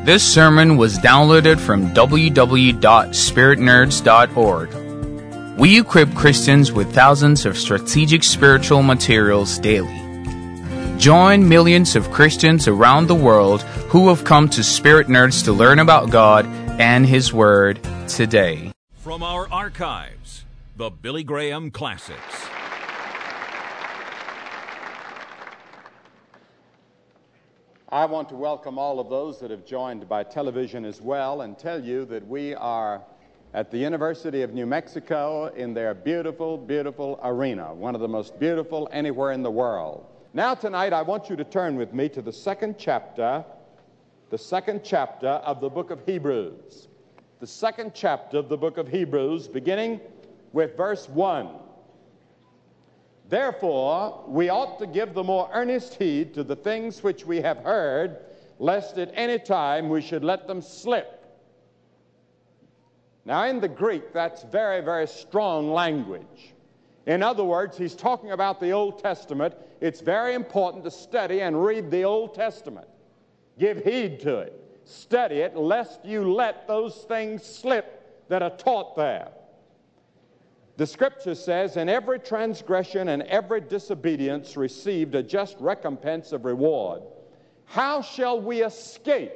This sermon was downloaded from www.spiritnerds.org. We equip Christians with thousands of strategic spiritual materials daily. Join millions of Christians around the world who have come to Spirit Nerds to learn about God and His Word today. From our archives, the Billy Graham Classics. I want to welcome all of those that have joined by television as well and tell you that we are at the University of New Mexico in their beautiful, beautiful arena, one of the most beautiful anywhere in the world. Now tonight I want you to turn with me to the second chapter of the book of Hebrews. The second chapter of the book of Hebrews, beginning with verse 1. Therefore, we ought to give the more earnest heed to the things which we have heard, lest at any time we should let them slip. Now, in the Greek, that's very, very strong language. In other words, he's talking about the Old Testament. It's very important to study and read the Old Testament. Give heed to it. Study it, lest you let those things slip that are taught there. The Scripture says, "In every transgression and every disobedience received a just recompense of reward. How shall we escape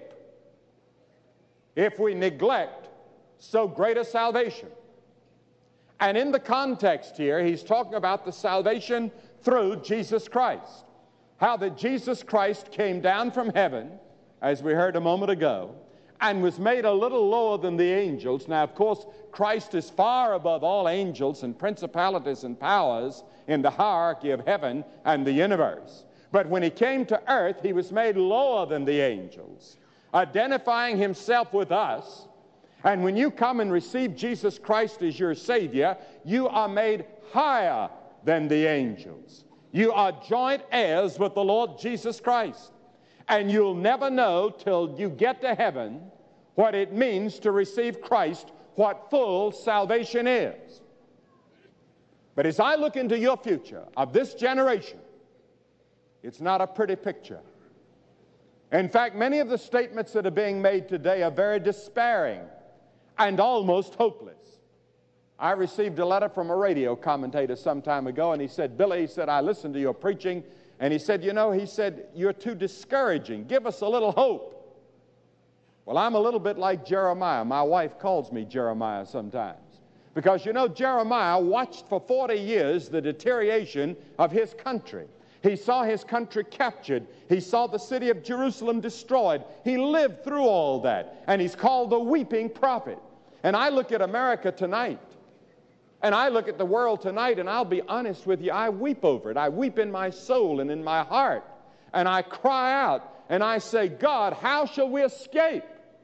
if we neglect so great a salvation?" And in the context here, he's talking about the salvation through Jesus Christ. How that Jesus Christ came down from heaven, as we heard a moment ago, and was made a little lower than the angels. Now, of course, Christ is far above all angels and principalities and powers in the hierarchy of heaven and the universe. But when he came to earth, he was made lower than the angels, identifying himself with us. And when you come and receive Jesus Christ as your Savior, you are made higher than the angels. You are joint heirs with the Lord Jesus Christ. And you'll never know till you get to heaven what it means to receive Christ, what full salvation is. But as I look into your future of this generation, it's not a pretty picture. In fact, many of the statements that are being made today are very despairing and almost hopeless. I received a letter from a radio commentator some time ago, and he said, "Billy," he said, "I listened to your preaching, and he said, you're too discouraging. Give us a little hope." Well, I'm a little bit like Jeremiah. My wife calls me Jeremiah sometimes. Because, Jeremiah watched for 40 years the deterioration of his country. He saw his country captured. He saw the city of Jerusalem destroyed. He lived through all that. And he's called the weeping prophet. And I look at America tonight. And I look at the world tonight, and I'll be honest with you, I weep over it. I weep in my soul and in my heart. And I cry out, and I say, "God, how shall we escape?"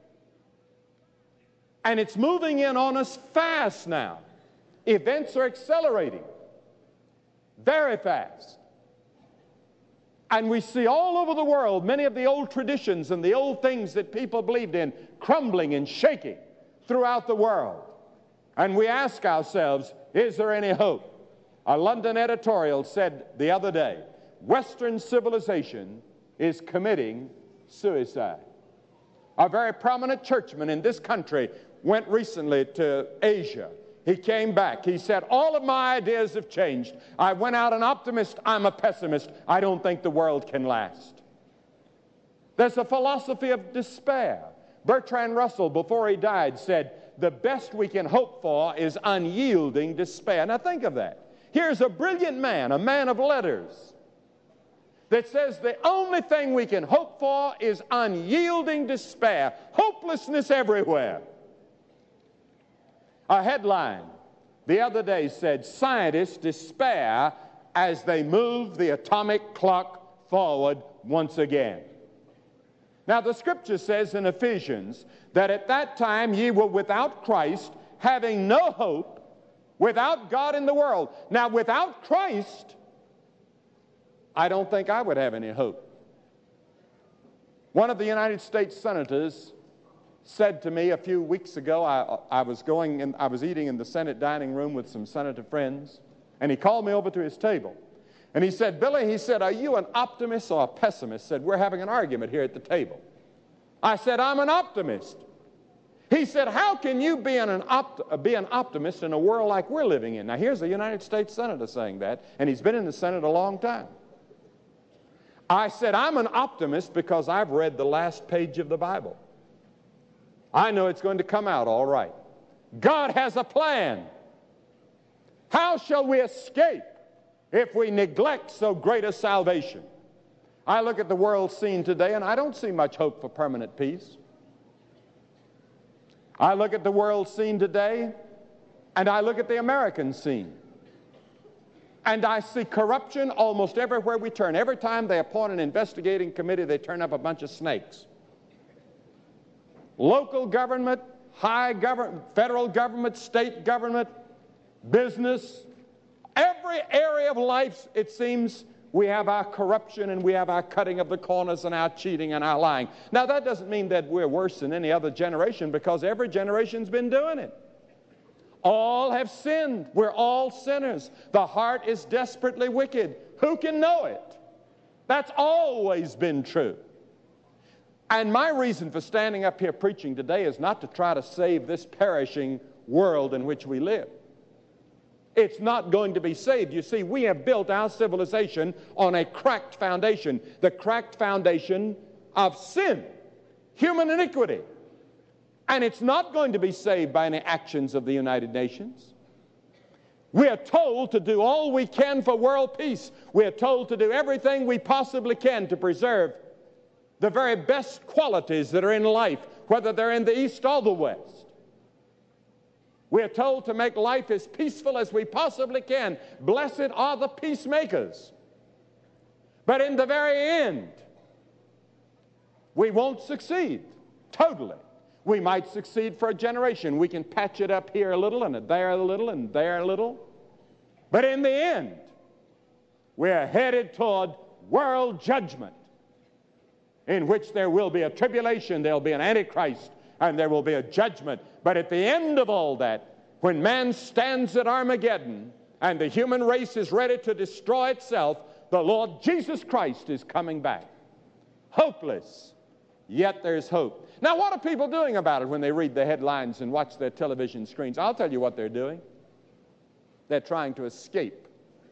And it's moving in on us fast now. Events are accelerating very fast. And we see all over the world many of the old traditions and the old things that people believed in crumbling and shaking throughout the world. And we ask ourselves, is there any hope? A London editorial said the other day, Western civilization is committing suicide. A very prominent churchman in this country went recently to Asia. He came back. He said, "All of my ideas have changed. I went out an optimist. I'm a pessimist. I don't think the world can last." There's a philosophy of despair. Bertrand Russell, before he died, said, "The best we can hope for is unyielding despair." Now think of that. Here's a brilliant man, a man of letters, that says the only thing we can hope for is unyielding despair, hopelessness everywhere. A headline the other day said, "Scientists despair as they move the atomic clock forward once again." Now the Scripture says in Ephesians that at that time ye were without Christ, having no hope, without God in the world. Now without Christ, I don't think I would have any hope. One of the United States senators said to me a few weeks ago, I was eating in the Senate dining room with some senator friends, and he called me over to his table. And he said, "Billy," he said, "are you an optimist or a pessimist?" Said, "We're having an argument here at the table." I said, I'm an optimist. He said, how can you be an optimist in a world like we're living in? Now, here's a United States Senator saying that, and he's been in the Senate a long time. I said, I'm an optimist because I've read the last page of the Bible. I know it's going to come out all right. God has a plan. How shall we escape if we neglect so great a salvation? I look at the world scene today, and I don't see much hope for permanent peace. I look at the world scene today, and I look at the American scene, and I see corruption almost everywhere we turn. Every time they appoint an investigating committee, they turn up a bunch of snakes. Local government, high government, federal government, state government, business, every area of life, it seems, we have our corruption and we have our cutting of the corners and our cheating and our lying. Now, that doesn't mean that we're worse than any other generation, because every generation's been doing it. All have sinned. We're all sinners. The heart is desperately wicked. Who can know it? That's always been true. And my reason for standing up here preaching today is not to try to save this perishing world in which we live. It's not going to be saved. You see, we have built our civilization on a cracked foundation, the cracked foundation of sin, human iniquity. And it's not going to be saved by any actions of the United Nations. We are told to do all we can for world peace. We are told to do everything we possibly can to preserve the very best qualities that are in life, whether they're in the East or the West. We are told to make life as peaceful as we possibly can. Blessed are the peacemakers. But in the very end, we won't succeed totally. We might succeed for a generation. We can patch it up here a little and there a little and there a little. But in the end, we're headed toward world judgment, in which there will be a tribulation, there will be an antichrist, and there will be a judgment. But at the end of all that, when man stands at Armageddon and the human race is ready to destroy itself, the Lord Jesus Christ is coming back. Hopeless, yet there's hope. Now, what are people doing about it when they read the headlines and watch their television screens? I'll tell you what they're doing. They're trying to escape.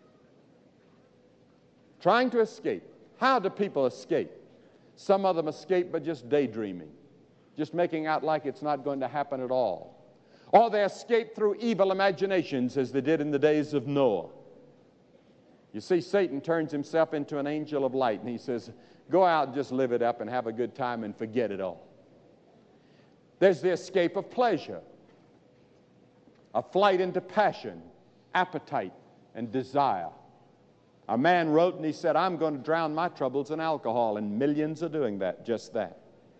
Trying to escape. How do people escape? Some of them escape by just daydreaming, just making out like it's not going to happen at all. Or they escape through evil imaginations, as they did in the days of Noah. You see, Satan turns himself into an angel of light, and he says, go out and just live it up and have a good time and forget it all. There's the escape of pleasure, a flight into passion, appetite, and desire. A man wrote and he said, I'm going to drown my troubles in alcohol, and millions are doing that, just that.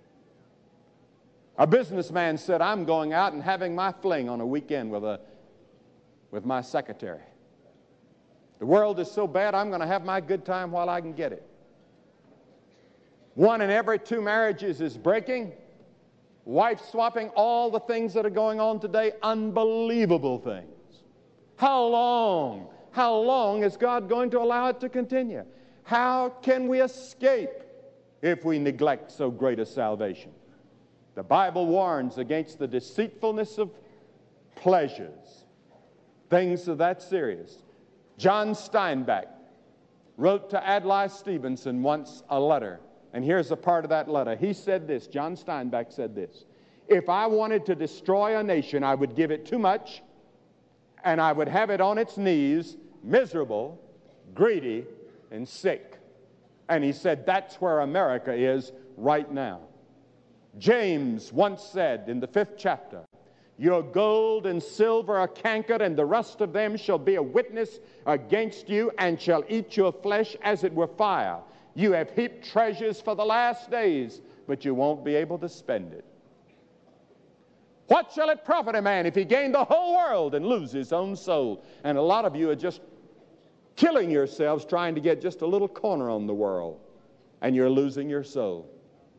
A businessman said, I'm going out and having my fling on a weekend with my secretary. The world is so bad, I'm going to have my good time while I can get it. 1 in every 2 marriages is breaking. Wife swapping, all the things that are going on today, unbelievable things. How long? How long is God going to allow it to continue? How can we escape if we neglect so great a salvation? The Bible warns against the deceitfulness of pleasures, things of that serious. John Steinbeck wrote to Adlai Stevenson once a letter, and here's a part of that letter. He said this, John Steinbeck said this, if I wanted to destroy a nation, I would give it too much, and I would have it on its knees, miserable, greedy, and sick. And he said that's where America is right now. James once said in the 5th chapter, your gold and silver are cankered, and the rust of them shall be a witness against you, and shall eat your flesh as it were fire. You have heaped treasures for the last days, but you won't be able to spend it. What shall it profit a man if he gain the whole world and lose his own soul? And a lot of you are just killing yourselves trying to get just a little corner on the world, and you're losing your soul.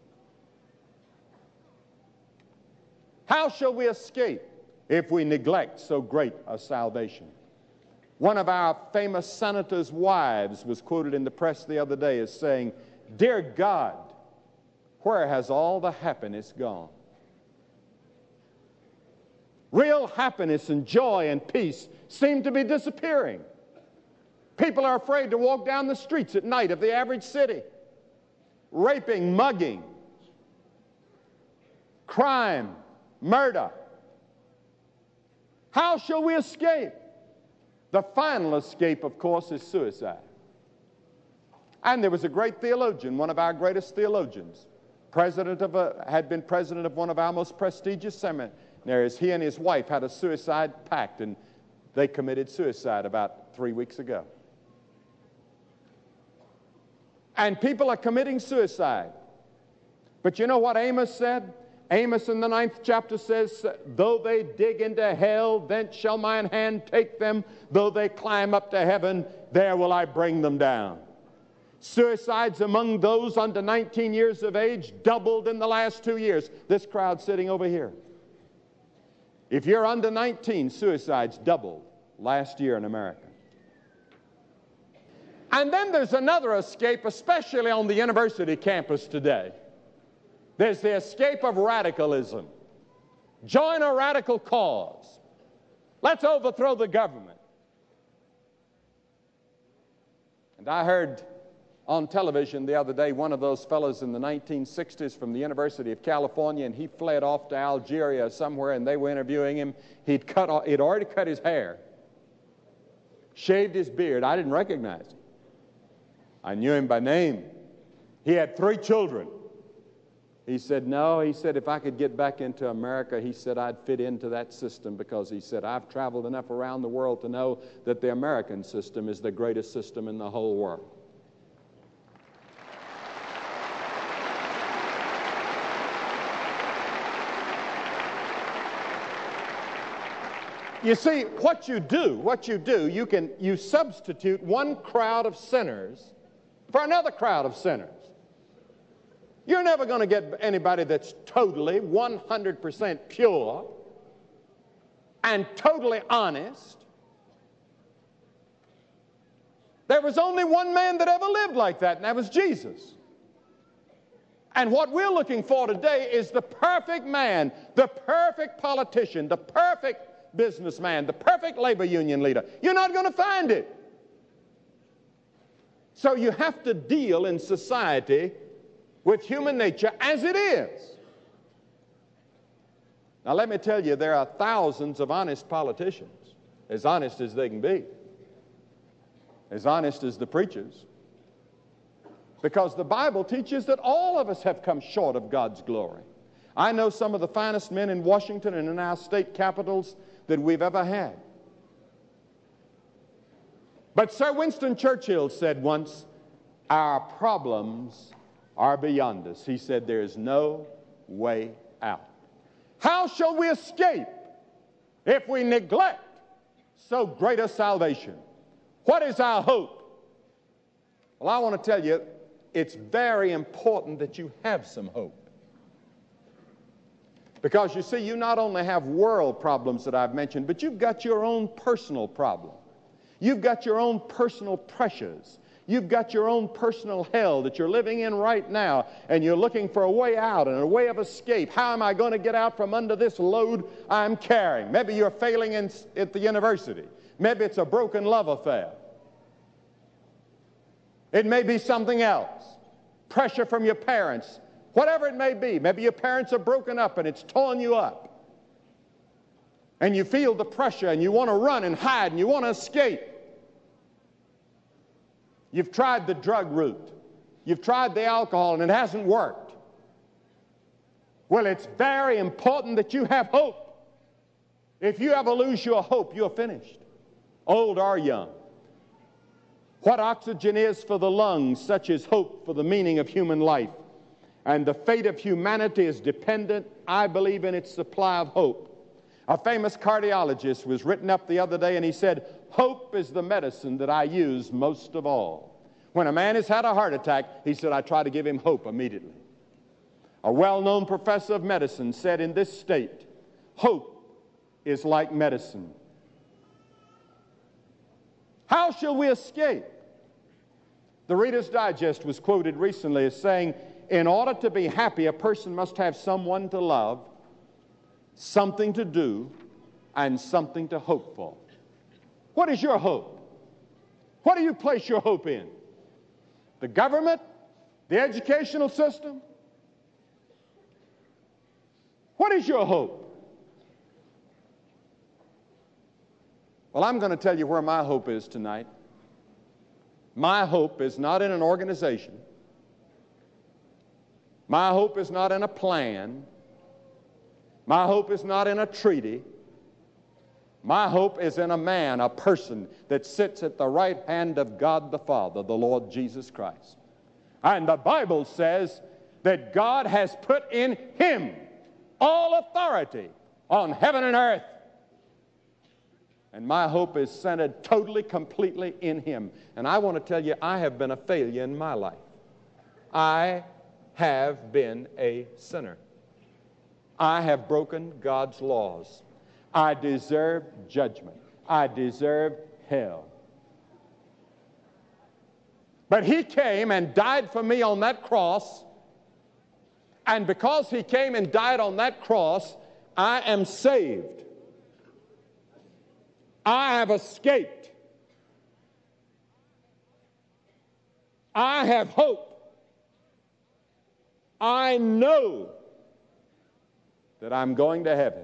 How shall we escape if we neglect so great a salvation? One of our famous senators' wives was quoted in the press the other day as saying, "Dear God, Where has all the happiness gone? Real happiness and joy and peace seem to be disappearing. People are afraid to walk down the streets at night of the average city. Raping, mugging, crime, murder. How shall we escape? The final escape, of course, is suicide. And there was a great theologian, one of our greatest theologians, had been president of one of our most prestigious seminaries. He and his wife had a suicide pact, and they committed suicide about 3 weeks ago. And people are committing suicide. But you know what Amos said? Amos in the 9th chapter says, though they dig into hell, thence shall mine hand take them. Though they climb up to heaven, there will I bring them down. Suicides among those under 19 years of age doubled in the last 2 years. This crowd sitting over here. If you're under 19, suicides doubled last year in America. And then there's another escape, especially on the university campus today. There's the escape of radicalism. Join a radical cause. Let's overthrow the government. And I heard on television the other day one of those fellows in the 1960s from the University of California, and he fled off to Algeria somewhere, and they were interviewing him. He'd already cut his hair, shaved his beard. I didn't recognize him. I knew him by name. He had 3 children. He said, no, he said, if I could get back into America, he said, I'd fit into that system, because he said, I've traveled enough around the world to know that the American system is the greatest system in the whole world. You see, what you do, you substitute one crowd of sinners for another crowd of sinners. You're never going to get anybody that's totally 100% pure and totally honest. There was only one man that ever lived like that, and that was Jesus. And what we're looking for today is the perfect man, the perfect politician, the perfect businessman, the perfect labor union leader. You're not going to find it. So you have to deal in society with human nature as it is. Now let me tell you, there are thousands of honest politicians, as honest as they can be, as honest as the preachers, because the Bible teaches that all of us have come short of God's glory. I know some of the finest men in Washington and in our state capitals that we've ever had. But Sir Winston Churchill said once, our problems are beyond us. He said, there is no way out. How shall we escape if we neglect so great a salvation? What is our hope? Well, I want to tell you, it's very important that you have some hope. Because you see, you not only have world problems that I've mentioned, but you've got your own personal problem. You've got your own personal pressures. You've got your own personal hell that you're living in right now, and you're looking for a way out and a way of escape. How am I going to get out from under this load I'm carrying? Maybe you're failing at the university. Maybe it's a broken love affair. It may be something else. Pressure from your parents. Whatever it may be. Maybe your parents are broken up and it's torn you up. And you feel the pressure and you want to run and hide and you want to escape. You've tried the drug route. You've tried the alcohol and it hasn't worked. Well, it's very important that you have hope. If you ever lose your hope, you're finished, old or young. What oxygen is for the lungs, such is hope for the meaning of human life. And the fate of humanity is dependent, I believe, in its supply of hope. A famous cardiologist was written up the other day, and he said, hope is the medicine that I use most of all. When a man has had a heart attack, he said, I try to give him hope immediately. A well-known professor of medicine said in this state, hope is like medicine. How shall we escape? The Reader's Digest was quoted recently as saying, in order to be happy, a person must have someone to love, something to do, and something to hope for. What is your hope? What do you place your hope in? The government? The educational system? What is your hope? Well, I'm going to tell you where my hope is tonight. My hope is not in an organization. My hope is not in a plan. My hope is not in a treaty. My hope is in a man, a person that sits at the right hand of God the Father, the Lord Jesus Christ. And the Bible says that God has put in him all authority on heaven and earth. And my hope is centered totally, completely in him. And I want to tell you, I have been a failure in my life. I have been a sinner. I have broken God's laws. I deserve judgment. I deserve hell. But he came and died for me on that cross. And because he came and died on that cross, I am saved. I have escaped. I have hope. I know that I'm going to heaven.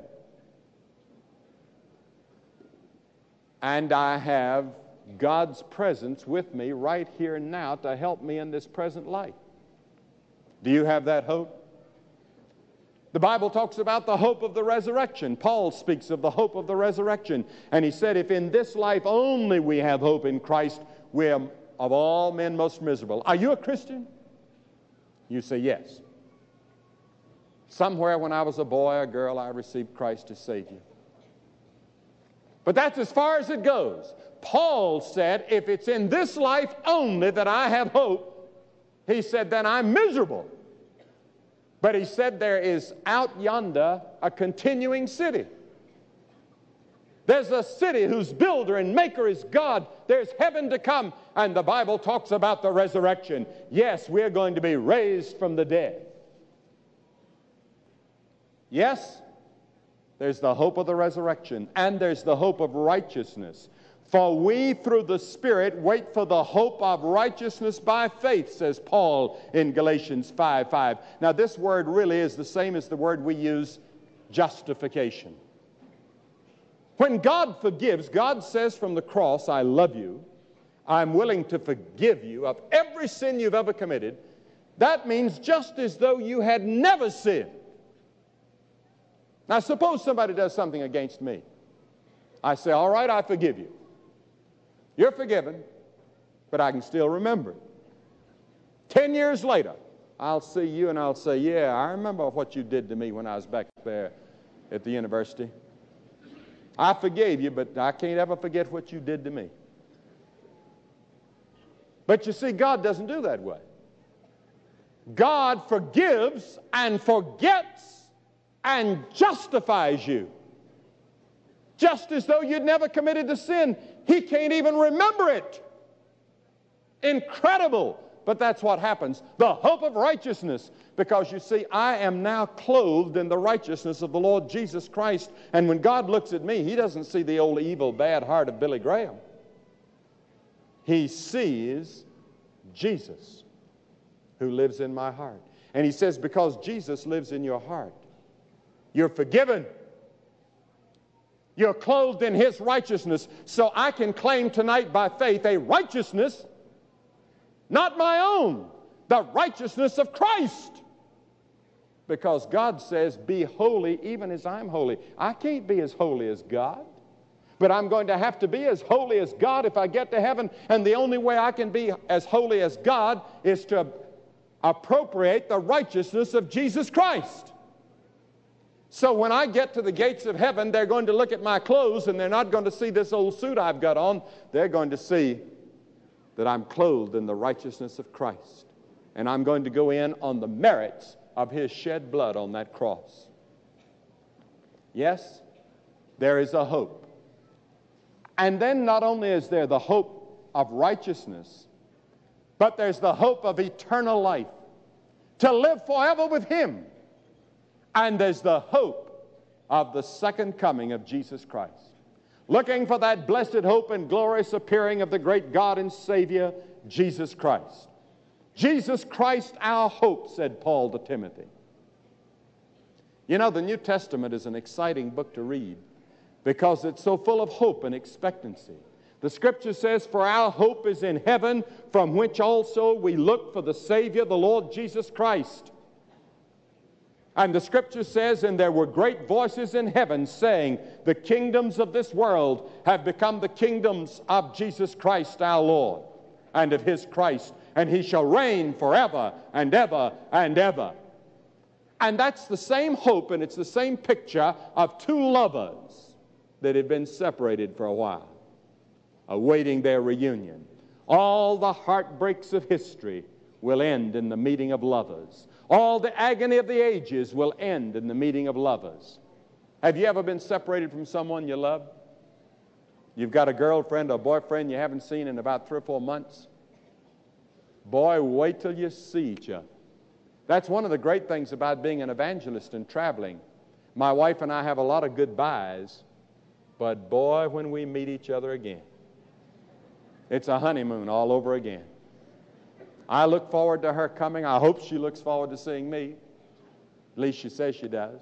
And I have God's presence with me right here now to help me in this present life. Do you have that hope? The Bible talks about the hope of the resurrection. Paul speaks of the hope of the resurrection. And he said, if in this life only we have hope in Christ, we are of all men most miserable. Are you a Christian? You say yes. Somewhere when I was a boy or girl, I received Christ as Savior. But that's as far as it goes. Paul said, if it's in this life only that I have hope, he said, then I'm miserable. But he said there is out yonder a continuing city. There's a city whose builder and maker is God. There's heaven to come. And the Bible talks about the resurrection. Yes, we're going to be raised from the dead. Yes, there's the hope of the resurrection, and there's the hope of righteousness. For we, through the Spirit, wait for the hope of righteousness by faith, says Paul in Galatians 5:5. Now, this word really is the same as the word we use, justification. When God forgives, God says from the cross, I love you. I'm willing to forgive you of every sin you've ever committed. That means just as though you had never sinned. Now, suppose somebody does something against me. I say, all right, I forgive you. You're forgiven, but I can still remember it. 10 years later, I'll see you and I'll say, yeah, I remember what you did to me when I was back there at the university. I forgave you, but I can't ever forget what you did to me. But you see, God doesn't do that way. God forgives and forgets and justifies you. Just as though you'd never committed the sin. He can't even remember it. Incredible. But that's what happens. The hope of righteousness. Because you see, I am now clothed in the righteousness of the Lord Jesus Christ. And when God looks at me, He doesn't see the old evil, bad heart of Billy Graham. He sees Jesus, who lives in my heart. And He says, because Jesus lives in your heart, you're forgiven. You're clothed in His righteousness. So I can claim tonight by faith a righteousness, not my own, the righteousness of Christ. Because God says, be holy even as I'm holy. I can't be as holy as God, but I'm going to have to be as holy as God if I get to heaven. And the only way I can be as holy as God is to appropriate the righteousness of Jesus Christ. So when I get to the gates of heaven, they're going to look at my clothes and they're not going to see this old suit I've got on. They're going to see that I'm clothed in the righteousness of Christ. And I'm going to go in on the merits of His shed blood on that cross. Yes, there is a hope. And then not only is there the hope of righteousness, but there's the hope of eternal life. to live forever with Him. And there's the hope of the second coming of Jesus Christ. Looking for that blessed hope and glorious appearing of the great God and Savior, Jesus Christ. Jesus Christ, our hope, said Paul to Timothy. You know, the New Testament is an exciting book to read because it's so full of hope and expectancy. The Scripture says, "For our hope is in heaven, from which also we look for the Savior, the Lord Jesus Christ." And the Scripture says, "And there were great voices in heaven saying, the kingdoms of this world have become the kingdoms of Jesus Christ our Lord, and of His Christ, and He shall reign forever and ever and ever." And that's the same hope, and it's the same picture of two lovers that had been separated for a while, awaiting their reunion. All the heartbreaks of history will end in the meeting of lovers. All the agony of the ages will end in the meeting of lovers. Have you ever been separated from someone you love? You've got a girlfriend or boyfriend you haven't seen in about 3 or 4 months. Boy, wait till you see each other. That's one of the great things about being an evangelist and traveling. My wife and I have a lot of goodbyes, but boy, when we meet each other again, it's a honeymoon all over again. I look forward to her coming. I hope she looks forward to seeing me. At least she says she does.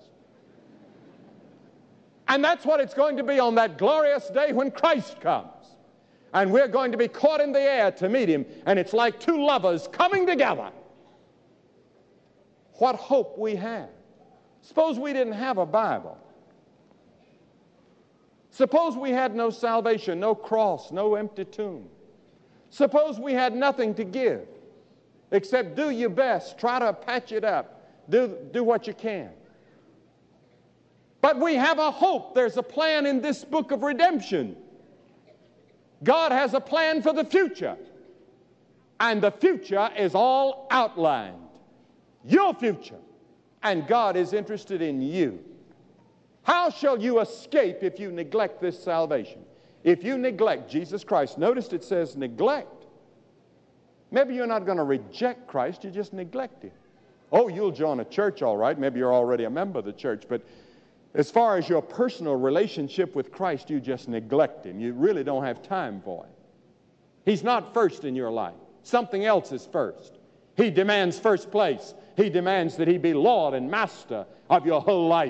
And that's what it's going to be on that glorious day when Christ comes. And we're going to be caught in the air to meet Him. And it's like two lovers coming together. What hope we have. Suppose we didn't have a Bible. Suppose we had no salvation, no cross, no empty tomb. Suppose we had nothing to give except do your best, try to patch it up, do what you can. But we have a hope. There's a plan in this book of redemption. God has a plan for the future. And the future is all outlined. Your future. And God is interested in you. How shall you escape if you neglect this salvation? If you neglect Jesus Christ, notice it says neglect. Maybe you're not going to reject Christ, you just neglect Him. Oh, you'll join a church, all right. Maybe you're already a member of the church, but as far as your personal relationship with Christ, you just neglect Him. You really don't have time for Him. He's not first in your life. Something else is first. He demands first place. He demands that He be Lord and Master of your whole life.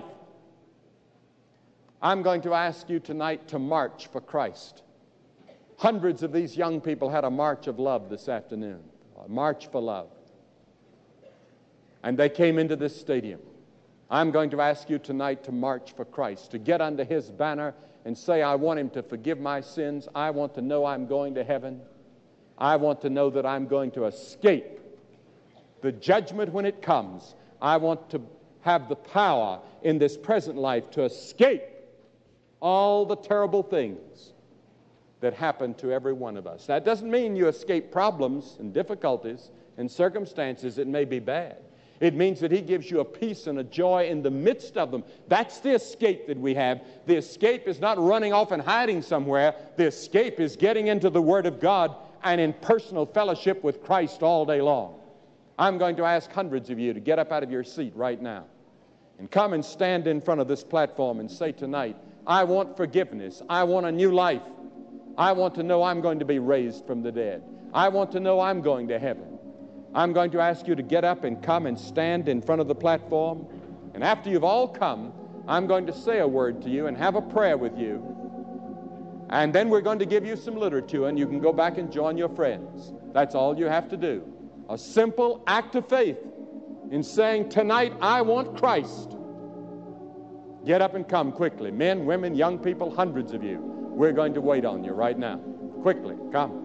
I'm going to ask you tonight to march for Christ. Hundreds of these young people had a march of love this afternoon, a march for love. And they came into this stadium. I'm going to ask you tonight to march for Christ, to get under His banner and say, I want Him to forgive my sins. I want to know I'm going to heaven. I want to know that I'm going to escape the judgment when it comes. I want to have the power in this present life to escape all the terrible things that happen to every one of us. That doesn't mean you escape problems and difficulties and circumstances that may be bad. It means that He gives you a peace and a joy in the midst of them. That's the escape that we have. The escape is not running off and hiding somewhere. The escape is getting into the Word of God and in personal fellowship with Christ all day long. I'm going to ask hundreds of you to get up out of your seat right now and come and stand in front of this platform and say tonight, I want forgiveness. I want a new life. I want to know I'm going to be raised from the dead. I want to know I'm going to heaven. I'm going to ask you to get up and come and stand in front of the platform. And after you've all come, I'm going to say a word to you and have a prayer with you. And then we're going to give you some literature and you can go back and join your friends. That's all you have to do. A simple act of faith in saying, tonight I want Christ. Get up and come quickly. Men, women, young people, hundreds of you. We're going to wait on you right now. Quickly, come.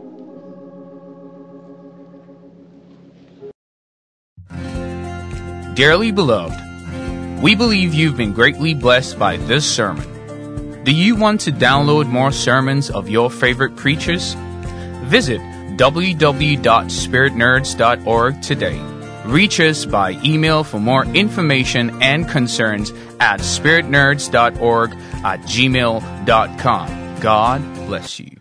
Dearly beloved, we believe you've been greatly blessed by this sermon. Do you want to download more sermons of your favorite preachers? Visit www.spiritnerds.org today. Reach us by email for more information and concerns at spiritnerds.org@gmail.com. God bless you.